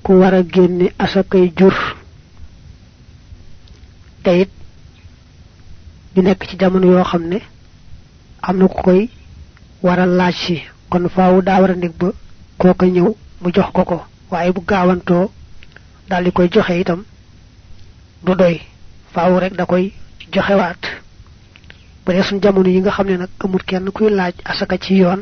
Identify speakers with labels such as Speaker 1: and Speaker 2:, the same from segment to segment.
Speaker 1: ku wara génne asakay jur tayit ñu nekk ci jamono yoo xam ne am na ku koy wara laaj ci kon faawu daa wara nekk ba kooka ñëw mu jox ko ko waaye bu gaawantoo daal di koy joxe itam du doy faawu rek da koy joxewaat bu dee suñ jamono yi nga xam ne nag amul kenn kuy laaj asaka ci yoon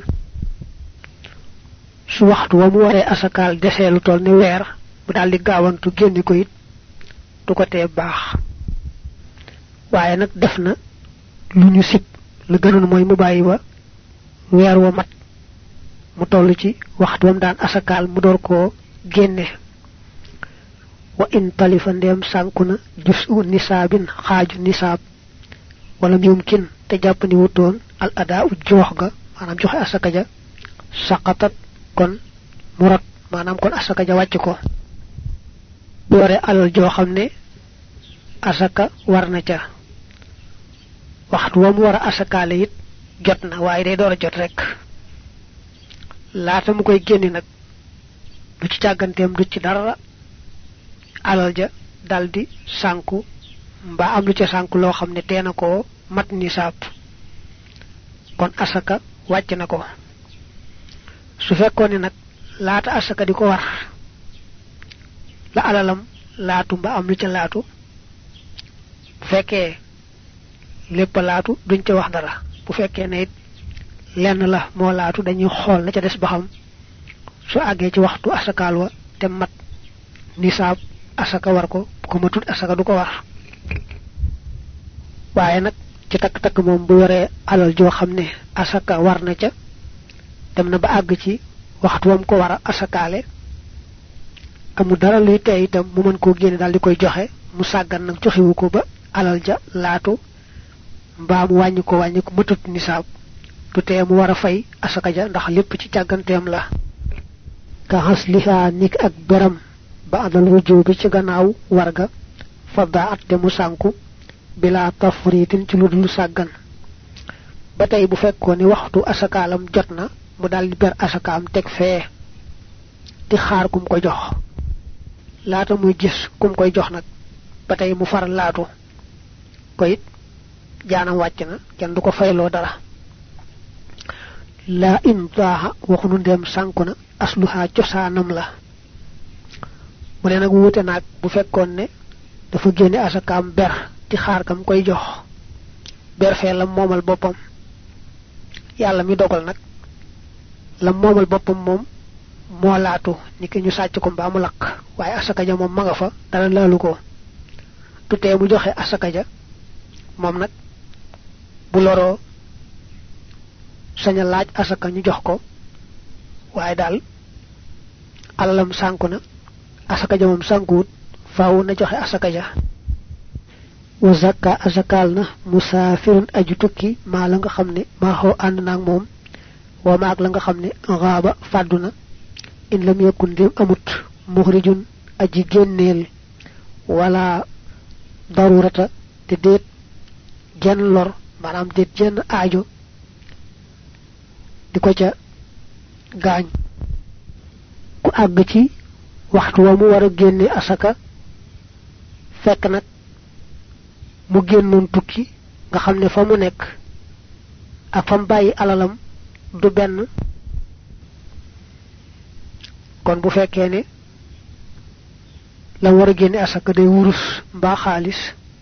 Speaker 1: su waxtu wa mu waree asakaal desee lu toll ni weer bu daal di gaawantu génne ko it du ko tee baax waaye nag def na lu ñu sib lu gënoon mooy mu bàyyi ba weer wa mat mu toll ci waxtu wam daan asakaal mu door koo génne wa in talifa ndem sànkuna jusu nisaabin xaaju nisaab wala yumkin te jàpp ni wutoon al adaa u joox ga maanaam joxe asaka ja saqatat kon murat maanaam kon asaka ja wàcc ko yore alal joo xam ne asaka war na ca waxtu wa mu war a asakaale it jot na waaye day door a jot rek laata mu koy génne nag du ci càgganteem du ci dara alal ja daldi sànku mbaa am lu ca sànku loo xam ne teena koo mat nisaab kon asaka wàcc na ko su fekkoon ne nag laata asaka di ko war la alalam laatu mbaa am lu ca laatu bu fekkee lépp laatu duñ ca wax dara bu fekkee ne it lenn la moo laatu dañuy xool la ca des ba xam su àggee ci waxtu asakaal wa te mat nisaab asaka war ko bu ko matut asaka du ko war waaye nag ci takk-takk moom bu yoree alal joo xam ne asaka war na ca dem na ba àgg ci waxtu wam ko war a asakaale amu dara luy tey itam mu mën koo génne daal di koy joxe mu sàggan nag joxewu ko ba alal ja laatu mbaa mu wàññi ko matut nisaab du tee mu war a fay asaka ja ndax lépp ci càgganteem la ka xasliha nik ak beram ba adal wujju bi ci gannaaw warga fa daat te mu sànku bila tafritin ci lu dul sàggan ba tey bu fekkoon ni waxtu asakaalam jot na mu daal di ber asakaam teg fee di xaar kum ko jox laata muy gis kum koy jox nag ba tey mu far laatu ko it jaanam wàcc na kenn du ko fayloo dara la in daaha waxunu ndem sànku na asluha cosaanam la mu ne nag wuute naag bu fekkoon ne dafa génne asakaam ber di xaar kam koy jox ber fee la moomal boppam yàlla mi dogal nag la moomal boppam moom moo laatu ni ki ñu sàcc ko mbaa mu lakk waaye asaka ja moom ma nga fa dara laalu ko du tee mu joxe asaka ja moom nag bu loroo saña laaj asaka ñu jox ko waaye daal alalam sànku na asaka ja moom sànkuwut faaw na joxe asaka ja wa zakka asakal na musaafirun aju tukki maa la nga xam ne maa xoo ànd naag moom wa maag la nga xam ne raaba fàddu na in lam yakun lim amut muxrijun aji génneel wala darurata te déet jenn lor maanaam déet jenn aajo di ko ca gaañ ku àgg ci waxtu wa mu war a génne asaka fekk nag mu génnoon tukki nga xam ne fa mu nekk ak fam bàyyi alalam du benn kon bu fekkee ne la war a génne asaka day wurus mbaa xaalis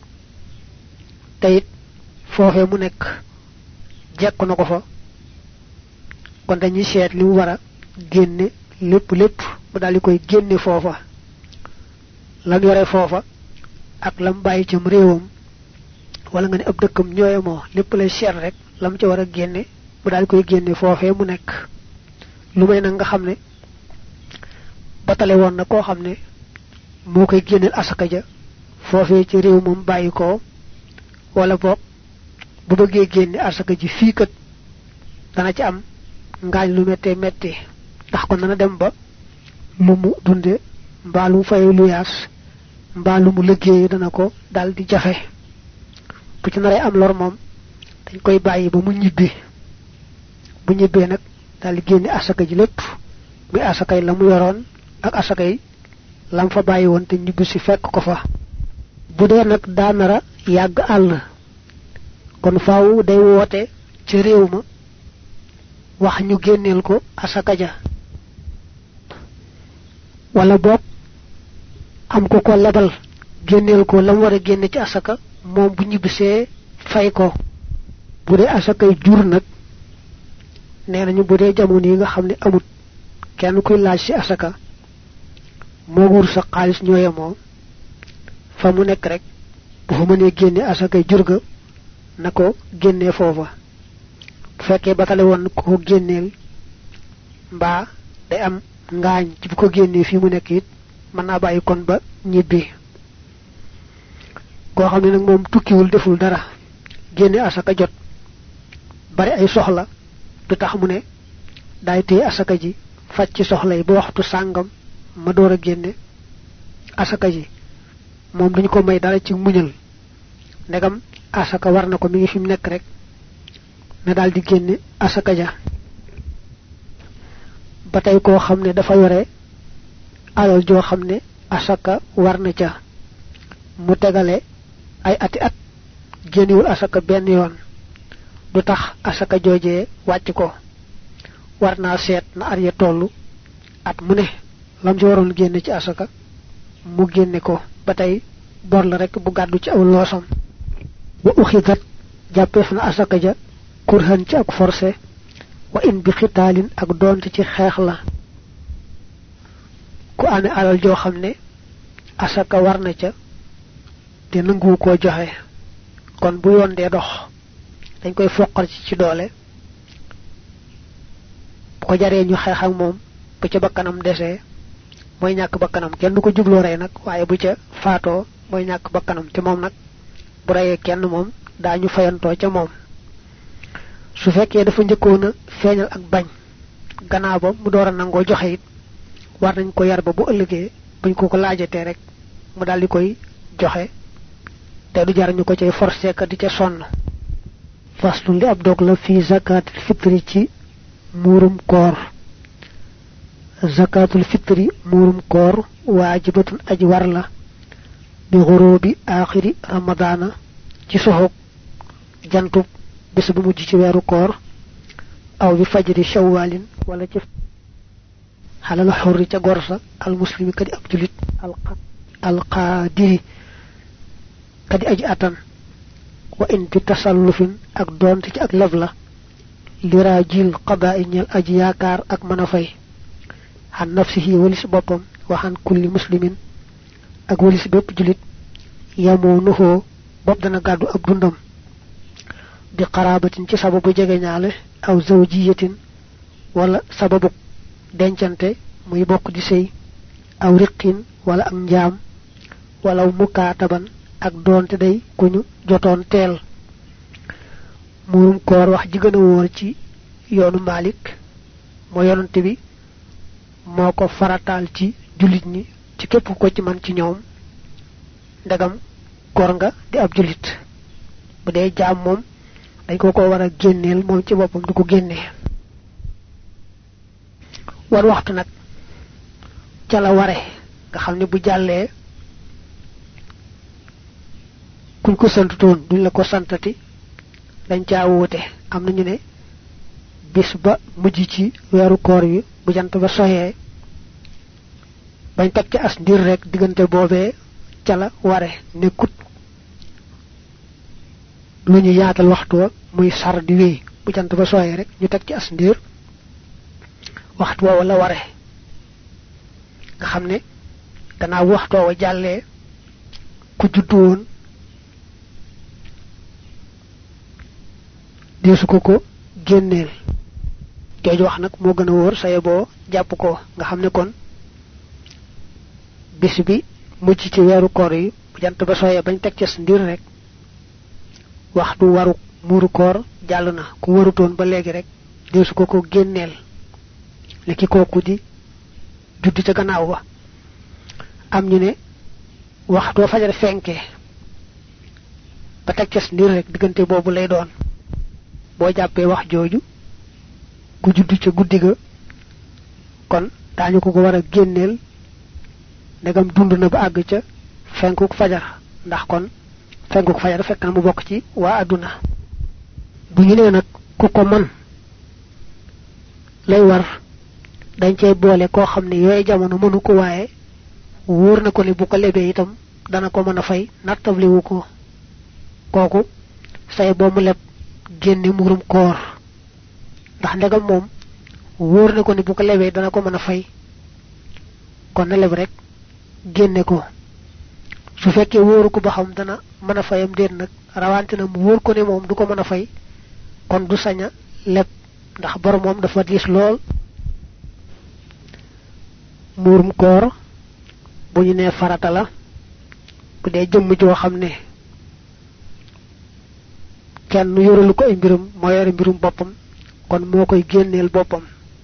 Speaker 1: tayit foofee mu nekk jekku na ko fa kon dañuy seet li mu war a génne lépp mu daal di koy génne foofa lam yore foofa ak lam bàyyi cam réewam wala nga ne ab dëkkam ñooye moo lépp lay seet rek lam ci war a génne mu daal di koy génne foofee mu nekk lu may nag nga xam ne batale woon na koo xam ne moo koy génneel asaka ja foofee ci réew moom bàyyi ko wala boog bu bëggee génne asaka ji fii kat dana ci am ngaañ lu mettee metti ndax kon dana dem ba lu mu dunde mbaa lu mu faye lu yaas mbaa lu mu liggéey dana ko dal di jafe bu ci naree am lor moom dañ koy bàyyi ba mu ñibbi bu ñibbee nag dal di génne asaka ji lépp muy asakay la mu yoroon ak asakay lam fa bayyi won te ñibbi ci fekk ko fa bu dee nag daanara yàgg àll kon faaw day woote ci réew ma wax ñu génneel ko asaka ja wala boog am ko ko lebal génneel ko lam war a génne ci asaka moom bu ñibbisee fay ko bu dee asakay jur nag nee nañu bu dee jamono yi nga xam ne amut kenn kuy laaj ci asaka moo wur sa xaalis ñooye moom fa mu nekk rek bu fa mënee génne asakay jur ga na ko génnee foofa bu fekkee batale woon ko génneel mbaa day am ngaañ ci bu ko génnee fii mu nekk it mën naa bàyyi kon ba ñibbi koo xam ne nag moom tukkiwul deful dara génne asaka jot bari ay soxla du tax mu ne daay téye asaka ji faj ci soxla yi ba waxtu sàngam ma door a génne asaka ji moom duñ ko may dara ci muñal ndegam asaka war na ko mi ngi fi mu nekk rek na daal di génne asaka ja ba tey koo xam ne dafa yore alal joo xam ne asaka war na ca mu tegale ay ati at génnewul asaka benn yoon du tax asaka joojee wàcc ko war naa seet na ar ya tollu at mu ne lam ci waroon génne ci asaka mu génne ko ba tey bor la rek bu gàddu ci aw loosam wa uxidat jàppeef na asaka ja kurhan ci ak forcé wa in bi xitaalin ak doonte ci xeex la ku amee alal joo xam ne asaka war na ca te nangu koo joxe kon bu yoon dee dox dañ koy foqal ci doole bu ko jaree ñu xeex ak moom bu ca bakkanam desee mooy ñàkk bakkanam kenn du ko jubloo rey nag waaye bu ca faatoo mooy ñàkk bakkanam te moom nag bu reyee kenn moom daañu fayantoo ca moom su fekkee dafa njëkkoon a feeñal ak bañ gannaaw ba mu door a nangoo joxe it war nañ ko yar ba bu ëllëgee buñ ko laajatee rek mu daldi koy joxe te du jar ñu ko cay forcé ka di ca sonn faslu li ab dog la fi zakatul fitri ci muurum koor zakatul fitri muurum koor waajibatun aji war la bi ghurubi aaxiri ramadana ci soxog jantub bis bu mujj ci weeru koor aw bi fajri shawwalin wala ci halal hurri ca gorsa al muslimi kadi ab julit al qadiri kadi aji atan wa in bi tasallufin ak donte ci ak lev la lirajil qada'i ñal aji yaakar ak mëna fay han nafsihi walis boppam wa han kulli muslimin ak walis bépp julit yamunuhu bopp dana gàddu ab dundam bi qarabatin ci sababu jege ñaale aw zawjiyatin wala sababu dencante muy bokk di sey aw riqin wala ak njaam wala mukataban ak doonte day kuñu jotoon teel murum koor wax ji gëna wóor ci yoonu Malik mo yonante bi moko faratal ci julit ñi ci képp ko ci man ci ñoom ndagam koor nga di ab julit bu dee jaam moom dañ ko wara génneel moom ci boppam du ko génnee war waxtu nag ca la ware nga xam ne bu jàllee kuñ ko santutoon duñ la ko santati dañ caa woote am nañu ne bis ba mujj ci weeru koor wi bu jant ba soxee bañ teg ci as ndir rek diggante boobee ca la ware nekkut lu ñu yaatal waxtu wa muy sar di wéy bu jant ba soxee rek ñu teg ci as ndir waxtu wa wala ware nga xam ne gannaaw waxtu wa jàllee ku juddu woon deesu ko génneel jooju wax nag moo gën a wóor saye boo jàpp ko nga xam ne kon bis bi mucc ci weeru koor yi bu jant ba soyee bañ teg ca ndir rek waxtu waru muuru koor jàll na ku warutoon ba léegi rek deesu ko génneel li ki kooku di judd ca gannaaw ba am ñu ne waxtu fajar fenke ba teg ca ndir rek diggante boobu lay doon boo jàppee wax jooju ku judd ca guddi ga kon daañu ko war a génneel ndegam dund na ba àgg ca fenkuk fajar ndax kon fenkuk fajar fekk na mu bokk ci waa àdduna bu ñu nee nag ku ko man lay war dañ cey boole koo xam ne yooyu jamono mënu ko waaye wóor na ko ne bu ko lebee itam dana ko mën a fay nattable wu ko kooku say boo mu leb génne murum koor ndax ndegam moom wóor na ko ne bu ko lebee dana ko mën a fay kon na leb rek génne ko su fekkee wóoru ko ba xam dana mën a fayam déet nag rawante na mu wóor ko ne moom du ko mën a fay kon du saña leb ndax bor moom dafa diis lool murum koor bu ñu nee farata la bu dee jëmm joo xam ne kenn yoralu ko ay mbirum moo yore mbirum boppam kon moo koy génneel boppam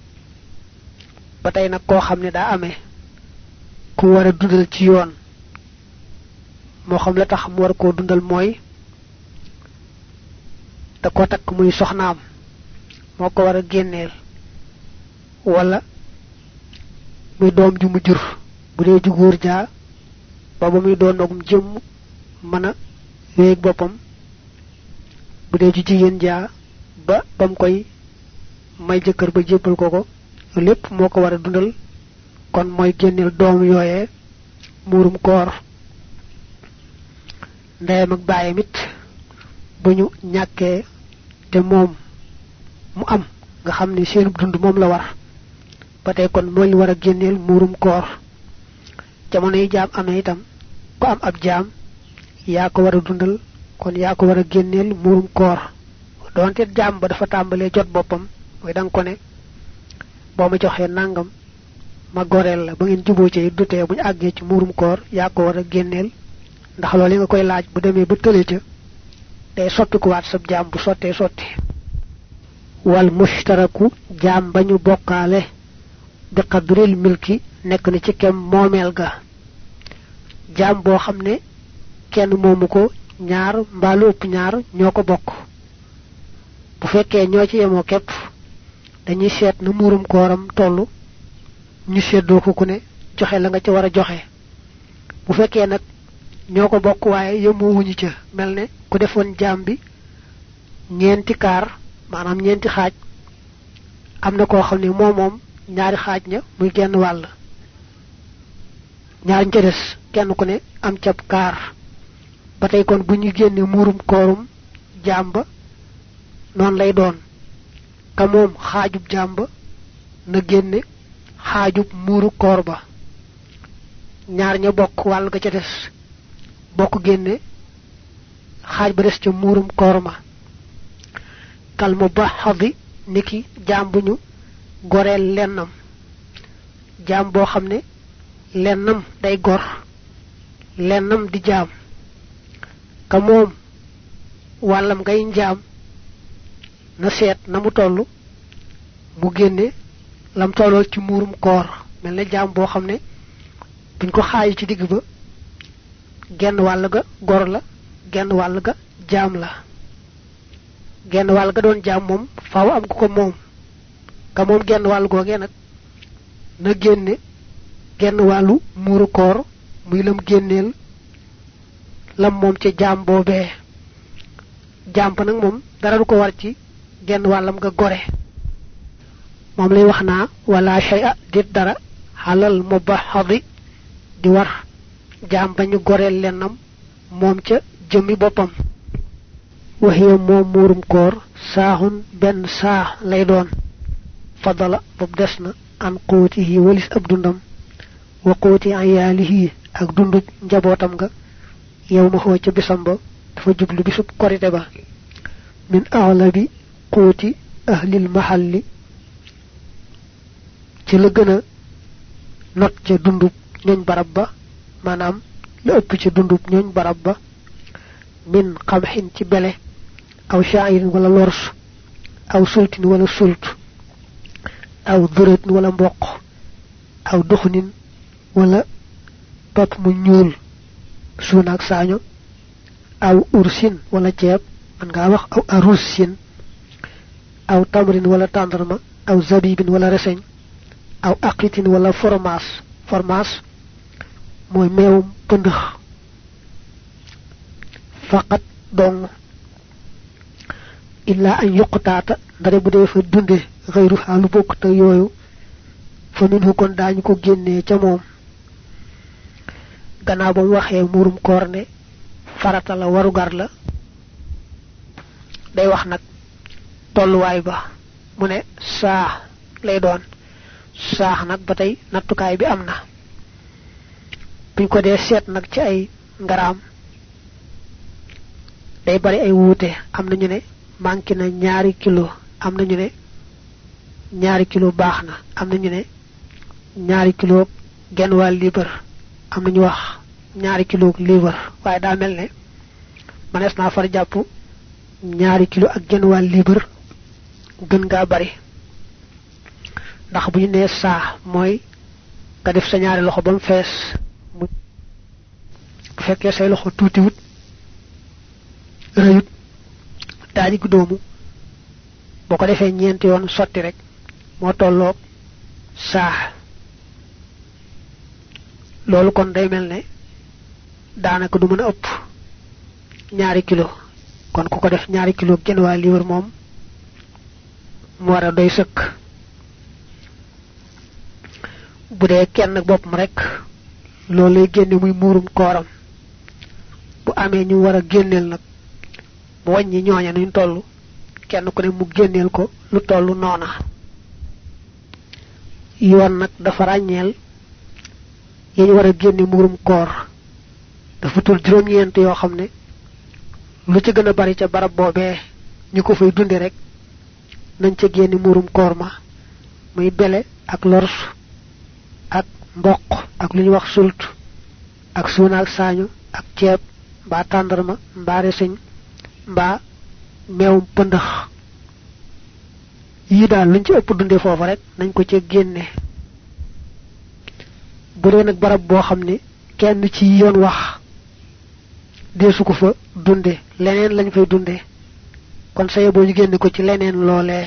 Speaker 1: ba tey nag koo xam ne daa amee ku war a dundal ci yoon moo xam la tax mu war koo dundal mooy da ko takk muy soxnaam moo ko war a génneel wala muy doom ju mu jur bu dee ju góor jaa ba muy doon nogum jëmm mën a wéeg boppam bu dee ju jigéen jaa ba bam koy may jëkkër ba jébbal ko lépp moo ko war a dundal kon mooy génneel doom yooyee muurum koor ndeyam ak baayam it bu ñu ñàkkee te moom mu am nga xam ne seen dund moom la war ba tey kon mooy war a génneel muurum koor jamono yi jaam amee itam ku am ab jaam yaa ko war a dundal kon yaa ko war a génneel muurum koor doonte jaam ba dafa tàmbalee jot boppam mooy danga ko ne boo ma joxee nangam ma goreel la ba ngeen juboo ci dutee bu ñu àggee ci muurum koor yaa ko war a génneel ndax loolu nga koy laaj bu demee ba tële ca day soppikuwaat sab jaam bu sottee sotti wal mushtaraku jaam ba ñu bokkaale bi qadril milki nekk na ci kem moomeel ga jaam boo xam ne kenn moomu ko ñaar mbaalu ëpp ñaar ñoo ko bokk bu fekkee ñoo ci yemoo képp dañuy seet na muurum kooram tollu ñu seddoo ko ku ne joxe la nga ci war a joxe bu fekkee nag ñoo ko bokk waaye yemoo wuñu ca mel ne ku defoon jaam bi ñeenti kaar maanaam ñeenti xaaj am na koo xam ne moom ñaari xaaj ña muy genn wàll ñaar ña des kenn ku ne am cab kaar ba tey kon bu ñu génne muurum koorum jaam ba noonu lay doon ka moom xaajub jaam ba na génne xaajub muuru koor ba ñaar ña bokk wàll ga ca des bokk génne xaaj ba des ca muurum koor ma kal mu baxadi niki jaam bu ñu goreel lennam jaam boo xam ne lennam day gor lennam di jaam ka moom wàllam ngay njaam na seet na mu toll mu génne lam tollool ci muurum koor mel ne jaam boo xam ne buñ ko xaayi ci digg ba genn wàll ga gor la genn wàll ga jaam la genn wàll ga doon jaam moom faaw am ku ko moom ka moom genn wàll googee nag na génne genn wàllu muuru koor muy lam génneel lam moom ca jaam boobee jaam ba nag moom dara du ko war ci genn wàllam nga gore moom lay wax naa wala shay'a dit dara xalal mubahadi di war jaam ba ñu goreel lennam moom ca jëmmi boppam waxiya moom muurum koor saaxun benn saax lay doon fadala bob des na an quwwatihi walis ab dundam wa quwwati ayaalihi ak dundub njabootam nga yow ma xoo ca bisam ba dafa jublu bisub korite ba min aglabi quwwati ahlil mahalli ci la gën a not ca dundub ñooñ barab ba maanaam la ëpp ca dundub ñooñ barab ba min xamxin ci bele aw sha'irin wala lors aw sultin wala sult aw duratin wala mboq aw duxnin wala pap mu ñuul suunaak saaño aw ursin wala ceeb man nga wax aw arusin aw tamrin wala tandarma aw zabibin wala reseñ aw aqitin wala formas moy meewum pëndëx faqat dong illa an yuqtaata ndare bu dee fa dunde xeyru xaalu bokk te yooyu fa minhu kon daañu ko génnee ca moom gannaaw ba mu waxee muurum koor ne farata la warugar la day wax nag tolluwaay ba mu ne saa lay doon saax nag ba tey nattukaay bi am na buñ ko dee seet nag ci ay ngaraam day bari ay wuute am na ñu ne manki na ñaari kilo am na ñu ne ñaari kilo baax na am na ñu ne ñaari kilo genn wàll liibar am na ñu wax ñaari kilo liibar waaye daa mel ne manees naa far jàpp ñaari kilo ak genn wàll liibar gën ngaa bari ndax bu ñu nee saa mooy nga def sa ñaari loxo ba mu fees bu fekkee say loxo tuuti wut rëyut daal di doomu boo ko defee ñeenti yoon sotti rek moo tolloog saa loolu kon day mel ne daanaka du mën a ëpp ñaari kilo kon ku ko def ñaari kilo genn waa liibar moom mu war a doy sëkk bu dee kenn boppam rek loolu lay génne muy muurum kooram bu amee ñu war a génneel nag mu wàññi ñooña nuñ toll kenn ku ne mu génneel ko lu toll noona yoon nag dafa ràññeel yañ war a génne muurum koor dafa tul juróom-ñeent yoo xam ne lu ci gën a bari ca barab boobee ñu ko fay dunde rek nañ ca génne muurum koor ma muy bele ak lors ak mboq ak lu ñu wax sult ak suuna ak saañu ak ceeb mbaa tàndarma mbaa reseñ mbaa meewum pëndëx yii daal luñ ci ëpp dunde foofu rek nañ ko ca génne bu dee nag barab boo xam ne kenn ci yoon wax deesu ko fa dunde leneen lañ fay dunde kon saye boo ñu génne ko ci leneen loolee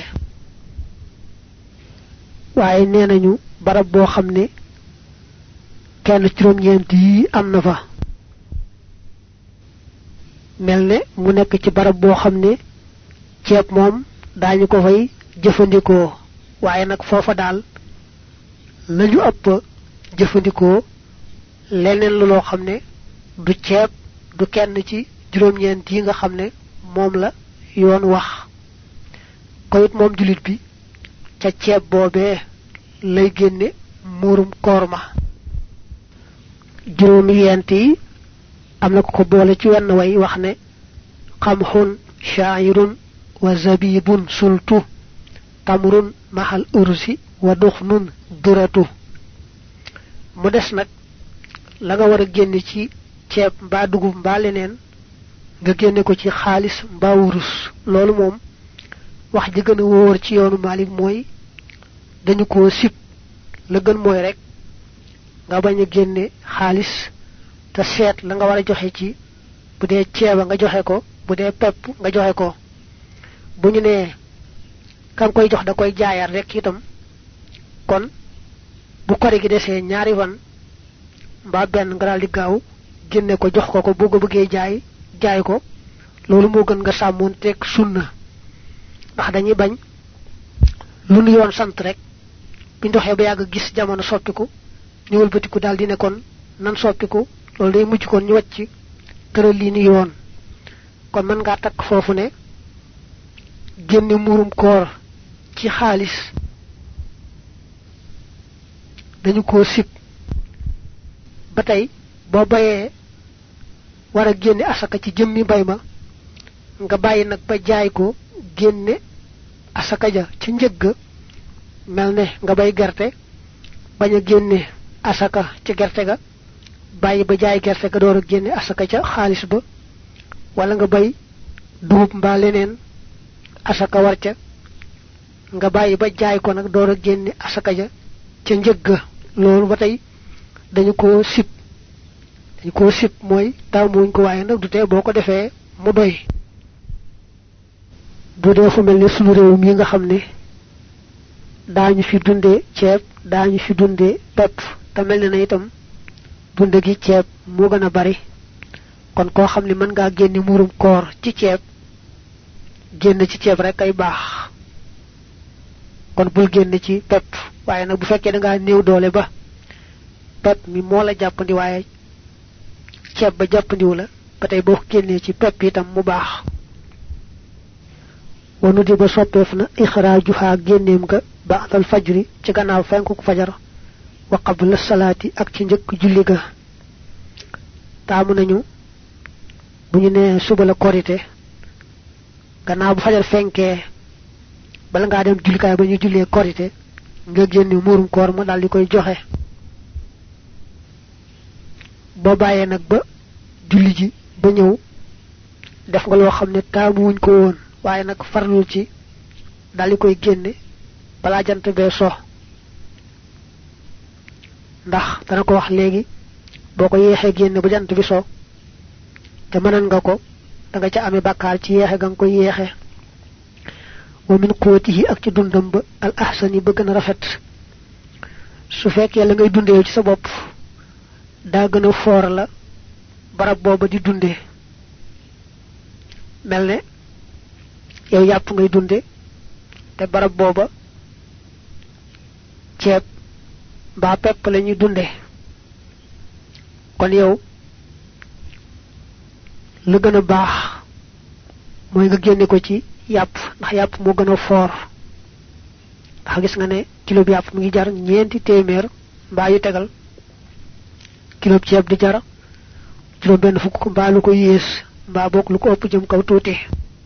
Speaker 1: waaye nee nañu barab boo xam ne kenn juróom-ñeent yi am na fa mel ne mu nekk ci barab boo xam ne ceeb moom daañu ko fay jëfandikoo waaye nag foofa daal lañu ëpp jëfandikoo leneen loo xam ne du ceeb du kenn ci juróom-ñeent yi nga xam ne moom la yoon wax ko it moom julit bi ca ceeb boobee lay génne muurum koor ma juróomi yent yi am na ko boole ci wenn way wax ne xamxun shaa'irun wa zabibun sultu tamrun mahal ursi wa duxnun duratu mu des nag la nga war a génne ci ceeb mbaa dugub mbaa leneen nga génne ko ci xaalis mbaa wurus loolu moom wax ji gën a wóor ci yoonu Maalik mooy dañu ko sib la gën mooy rek nga bañ a génne xaalis te seet la nga war a joxe ci bu dee ceeba nga joxe ko bu dee pepp nga joxe ko bu ñu nee kan koy jox da koy jaayaat rek itam kon bu kori gi desee ñaari fan mbaa benn nga daal di gaaw génne ko jox ko bu ko bëggee jaay ko loolu moo gën nga sàmmoon teg sunna ndax dañuy bañ lu nu yoon sant rek bi ndoxee ba yàgg gis jamono soppiku ñu wëlbatiku daal di ne kon nan soppiku loolu day mujj kon ñu wàcc tëral lii ni yoon kon mën ngaa takk foofu ne génne muurum koor ci xaalis dañu ko sib ba tey boo bayee war a génne asaka ci jëmmi bay ma nga bàyyi nag ba jaay ko génne asaka ja ci njëgg mel ne nga bay gerte bañ a génne asaka ci gerte ga bàyyi ba jaay gerte ga door a génne asaka ca xaalis ba wala nga bay dugub mbaa leneen asaka war ca nga bàyyi ba jaay ko nag door a génne asaka ja ca njëgg loolu ba tey dañu ko sib mooy taamuñ ko waaye nag du tee boo ko defee mu doy bu dee fu mel ne sunu réew mi nga xam ne daañu fi dunde ceeb daañu fi dunde pepp te mel ne na itam dunde gi ceeb mo gëna bari kon ko xamni mën nga génni murum koor ci ceeb génn ci ceeb rek ay baax kon bul génn ci pepp waaye nag bu fekkee da ngaa néew doole ba pepp mi moo la jàppandi waaye ceeb ba jàppandiwu la ba tey boo génnee ci pepp itam mu baax wonu di ba soppeef na ixraajuha génneem nga ba'dal fajri ci gannaaw fenku fajar wa qabla salaati ak ci njëkk julli ga taamu nañu bu ñu nee suba la korité gannaaw bu fajar fenkee bala ngaa dem jullikaay ba ñu jullee korité nga génne muurum koor ma daal di koy joxe boo bàyyee nag ba julli ji ba ñëw def nga loo xam ne taamuwuñ ko woon waaye nag farlul ci daal di koy génne balaa jant bee so ndax dana ko wax léegi boo ko yeexee génne ba jant bi so te mënan nga ko da nga ca amee bàkkaar ci yeexe ga nga koy yeexe wa min quwwatihi ak ci dundam ba al ahsani ba gën a rafet su fekkee la ngay dundee ci sa bopp daa gën a foor la barab booba di dundee mel ne yow yàpp ngay dunde te barab booba ceeb mbaa pepp la ñuy dunde kon yow la gën a baax mooy nga génne ko ci yàpp ndax yàpp moo gën a foor ndax gis nga ne kilo bi yàpp mu ngi jar ñeenti téeméer mbaa yu tegal kilo ceeb di jar juróom benn fukk mbaa lu ko yées mbaa bokk lu ko ëpp jëm kaw tuuti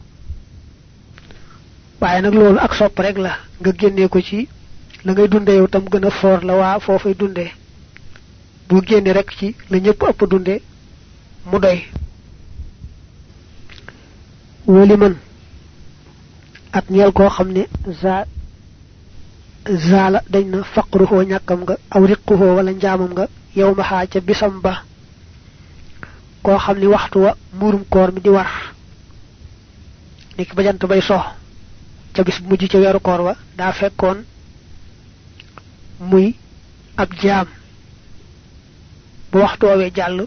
Speaker 1: waaye nag loolu ak sopp rek la nga génnee ko ci la ngay dunde yow tam gën a foor la waa foofay dunde bu génne rek ci la ñëpp ëpp dunde mu doy wali man ak ñeel koo xam ne zaala dañ na faqruhoo ñàkkam nga aw riquhoo wala njaamam nga yow ma xaa ca bisam ba koo xam ni waxtu wa muurum koor mi di war nekk ba jant bay sox ca bis bu mujj ca weeru koor wa daa fekkoon muy ab jaam bu waxtu woowee jàll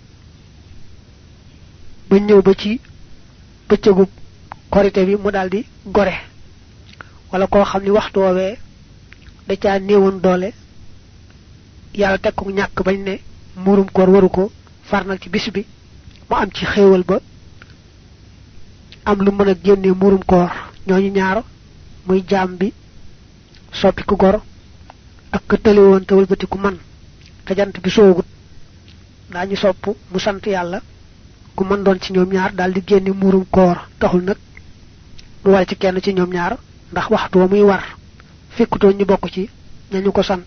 Speaker 1: ba ñëw ba ci bëccëgu korité bi mu daldi gore wala koo xam ni waxtu woowee da caa néewoon doole yàlla teg ko ñàkk bañ ne muurum koor waru ko farnal ci bis bi mu am ci xéewal ba am lu mën a génne muurum koor ñooñu ñaar muy jaam bi soppi ku gor ak ka tële woon te wëlbati ku man te jant bi soogut daañu sopp mu sant yàlla ku mën doon ci ñoom ñaar daal di génne muurum koor taxul nag mu war ci kenn ci ñoom ñaar ndax waxtu wa muy war fekkutoon ñu bokk ci ñañu ko sant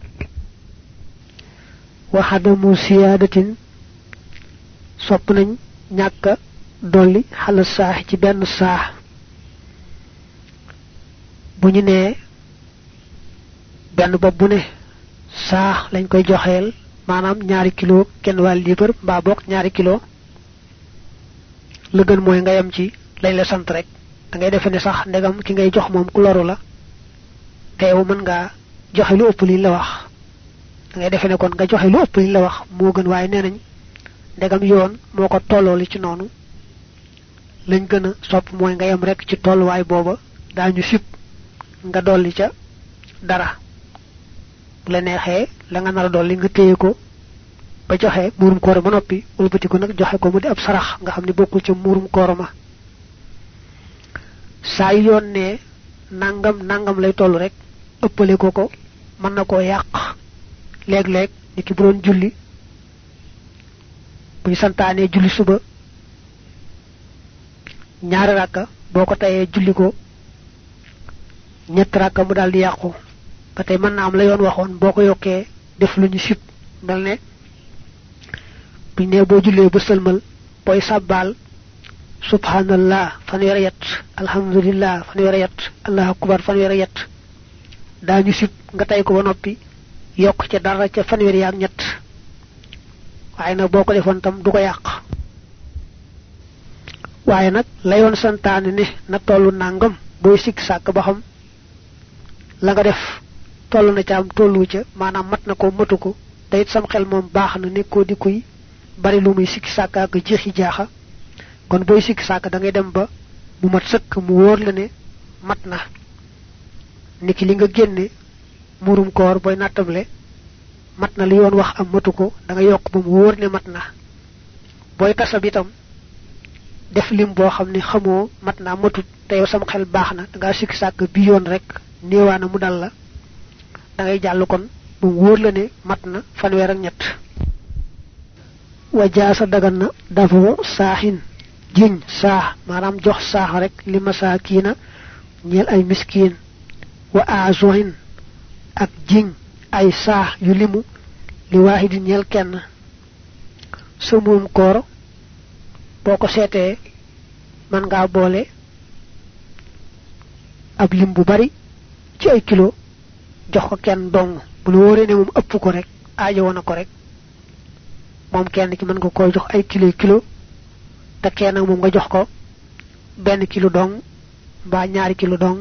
Speaker 1: waxadamu siyaadatin sopp nañ ñàkka dolli xala saax ci benn saax bu ñu nee benn bopp bu ne saax lañ koy joxeel maanaam 2 kilo kenn wàll liibar mbaa bokk 2 kilo la gën mooy nga yam ci lañ la sant rek da ngay defe ne sax ndegam ki ngay jox moom ku loru la te yow mën ngaa joxe lu ëpp li la wax da ngay defe ne kon nga joxe lu ëpp li la wax moo gën waaye nee nañ ndegam yoon moo ko tollooli ci noonu lañ gën a sopp mooy nga yam rek ci tolluwaay booba daañu sib nga dolli ca dara bu la neexee la nga nar a dolli nga téye ko ba joxe muurum koor ba noppi wëlbati ko nag joxe ko mu di ab sarax nga xam ne bokkul ca muurum koor ma saa yu yoon ne nangam lay toll rek ëppale ko mën na koo yàq léeg-léeg ni ki bu doon julli buñ santaane julli suba 2 rakka boo ko tayee julli ko 3 rakka mu daldi yàqu ba tey mën na am la yoon waxoon boo ko yokkee def lu ñu sib mel ne buñ ne boo jullee ba sëlmal booy sàbbaal subhanallah fanweer yett alhamdulillah fanweer yett allahu akbar fanweer yett daañu sib nga tay ko ba noppi yokk ca dara ca fanweer yaak ñett waaye nag boo ko defoon tam du ko yàq waaye nag la yoon santaane ne na tollu nangam booy sikk sàkk ba xam la nga def toll na ca am tollu ca maanaam mat na ko matu ko tayit sam xel mom baax na nekkoo di kuy bari lu muy sikki sàkka ak jeexi jaaxa kon boy sikki sàkka da ngay dem ba mu mat sëkk mu wóor la ne mat na niki li nga génne murum koor boy natable mat na li yoon wax am matu ko da nga yokk ba mu wóor ne mat na boy tasab itam def lim boo xam ne xamoo mat naa matut te yow sam xel baax na da ngaa sikki sàkk bi yoon rek néewaana mu dal la da ngay jàll kon bu wóor la ne mat na fanweer ak ñett wa jaasa dagan na dafa saahin jiñ saax maanaam jox saax rek li masaakiina ñeel ay miskiin wa aazohin ak jiñ ay saax yu limu li waahidi ñeel kenn sa muum koor boko sété man nga bolé ab lim bu bari ci ay kilo jox ko kenn dong bu lu woré né mom ëpp ko rek aajo wona ko rek mom kenn ki man nga koy jox ay kilo ta kenn mom nga jox ko ben kilo dong ba ñaari kilo dong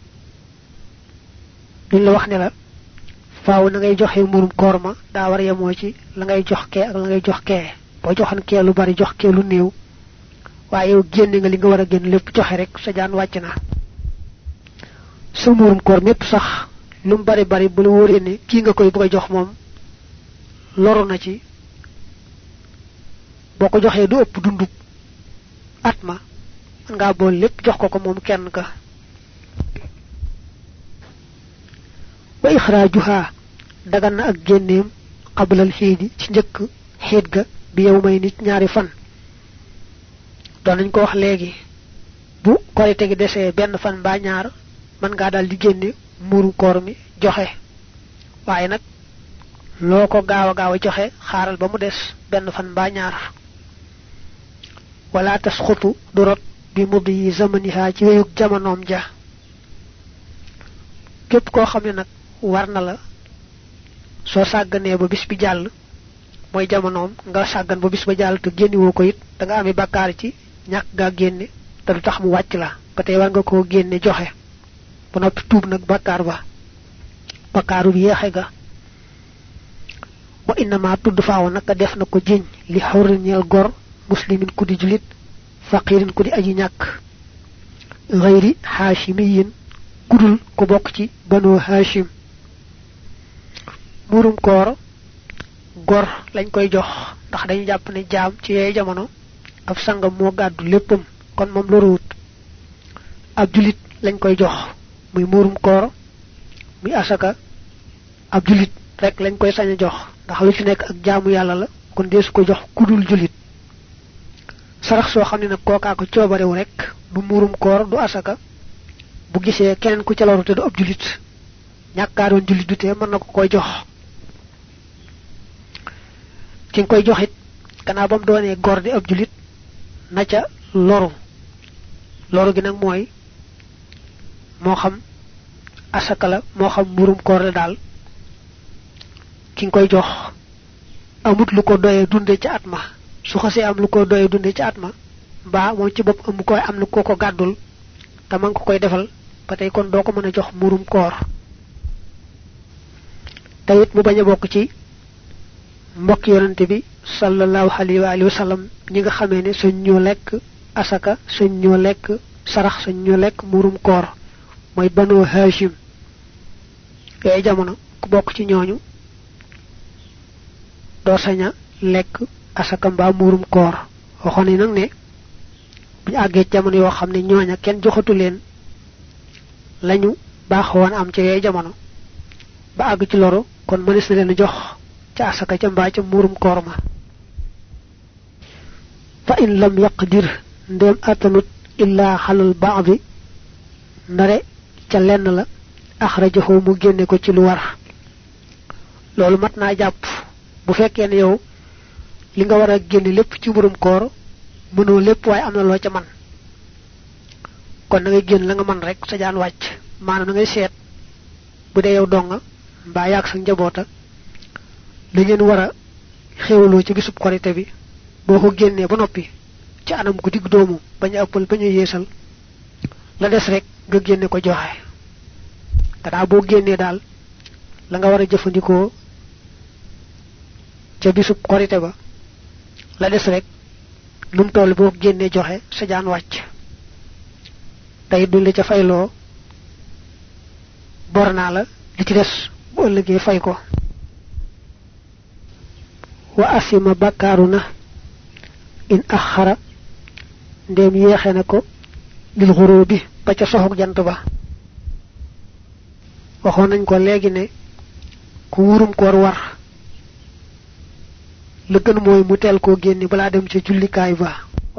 Speaker 1: duñ la wax né la faaw na ngay joxe murum koor ma da war yamo ci la ngay jox ke ak la ngay jox ke bo joxan ke lu bari jox ke lu neew waye yow génné nga li nga wara génn lépp joxe rek sa jaan wàcc na sa murum koor mépp sax lu bari bari bu la wóoree ne kii nga koy bëgg jox moom loru na ci boo ko joxee du ëpp dundub at ma nga bool lépp jox ko ko moom kenn ka wa ikhraajuha dagan na ak génneem qablal xiidi ci njëkk xiid ga bi yow may nit ñaari fan doon nañ ko wax léegi bu korite gi desee benn fan ba ñaar man nga dal di génne muru koor mi joxe waaye nag loo ko gaaw a joxe xaaral ba mu des benn fan ba ñaar wala tasxutu du rot bi muddi zamaniha ci weyuk jamonoom ja képp koo xam ne nag war na la soo sàgganee ba bis bi jàll mooy jamonoom nga sàggan ba bis ba jàll te génni woo ko it da nga amee bakkaar ci ñàkk gaa génne te du tax mu wàcc la ba tey war nga koo génne joxe ba noppi tuub nag bakkaar ba bakkaaru bi yeexe ga wa innama tudd faaw naka def na ko jiñ li xawri ñeel gor muslimin ku di julit faqirin ku di aji ñàkk ghayri haashimiyin kudul ko bokk ci banu haashim murum koor gor lañ koy jox ndax dañu jàpp ne jaam ci yooyu jamono ab sangam moo gàddu léppam kon moom loruwut ab julit lañ koy jox muy murum koor muy asaka ab julit rek lañ koy sañ jox ndax lu ci nekk ak jaamu yàlla la kon deesu ko jox kudul julit sarax soo xam ne nag kookaa ko coobarewu rek du murum koor du asaka bu gisee keneen ku ca loru te du ab julit ñàkkaaroon julit du tee mën na ko koy jox ki nga koy joxit gannaaw bam doonee gor di ab julit na ca loru gi nag mooy moo xam asaka la moo xam murum koor la daal ki nga koy jox amut lu ko doyee dunde ci at ma su xasee am lu ko doyee dunde ci at ma mbaa moom ci bopp am koy am na ko ko gàddul te man ko koy defal ba tey kon doo ko mën a jox murum koor te it mu bañ a bokk ci mbokk yonante bi sallallahu alayhi wa alihi wa sallam ñi nga xamee ne suñ ñoo lekk asaka suñ ñoo lekk sarax suñ ñoo lekk murum koor mooy banu hashim yooyu jamono ku bokk ci ñooñu doo saña lekk asaka mbaa murum koor waxoon ni nag ne buñu àggee jamono yoo xam ne ñooña kenn joxatu leen lañu baaxoon am ci yooyu jamono ba àgg ci loro kon mënees na leen jox ca asaka ca mbaa ca murum koor ma fa in lam yaqdir ndem atanut illa halal ba'd ndare ca lenn la akhrajahu mu génne ko ci lu war loolu mat naa jàpp bu fekkee ne yow li nga war a génne lépp ci murum koor mënoo lépp waaye am na loo ca man kon na ngay génn la nga man rek sa jaan wàcc maanaam na ngay seet bu dee yow donga mbaa yaag sa njaboota la ngeen war a xewloo ci bisub korite bi boo ko génnee ba noppi ci anam gu dig doomu bañ a ëppal bañ a yeesal la des rek nga génne ko joxe gannaaw boo génnee daal la nga war a jëfandikoo ca bisub korité ba la des rek num toll boo génnee joxe sa jaan wàcc tay duñ la ca fayloo borna la li ci des bu ëllëgee fay ko wa asima bakaruna in akhara ndem yexé na ko lil ghurubi ba ca soxok jant ba waxon nañ ko légui né ku wurum koor war le gën moy mu tel ko génni bala dem ci jullikaay ba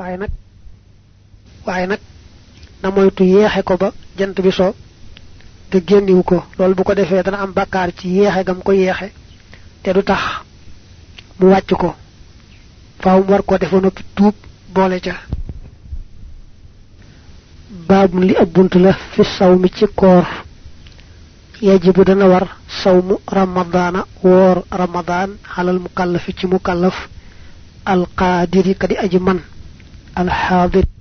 Speaker 1: waye nak na moytu yexé ko ba jant bi so te génniwu ko loolu bu ko defee dana am bàkkaar ci yeexe gam ko yeexe te du tax mu wàcc ko faaw mu war ko defa noppi tuub boole ca baabum li ab bunt la fi sawmi ci koor yajibu dana war sawmu ramadana woor ramadan halal mukallafi ci mukallaf al qadiri kadi aji man al hadir